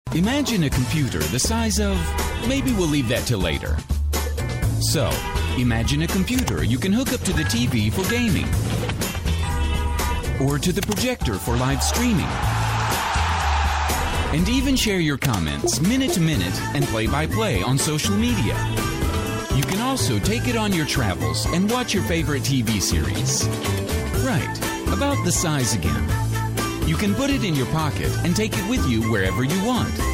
Imagine a computer the size of, maybe we'll leave that till later. So, imagine a computer you can hook up to the TV for gaming, or to the projector for live streaming, and even share your comments minute to minute and play by play on social media. You can also take it on your travels and watch your favorite TV series. Right, about the size again. You can put it in your pocket and take it with you wherever you want.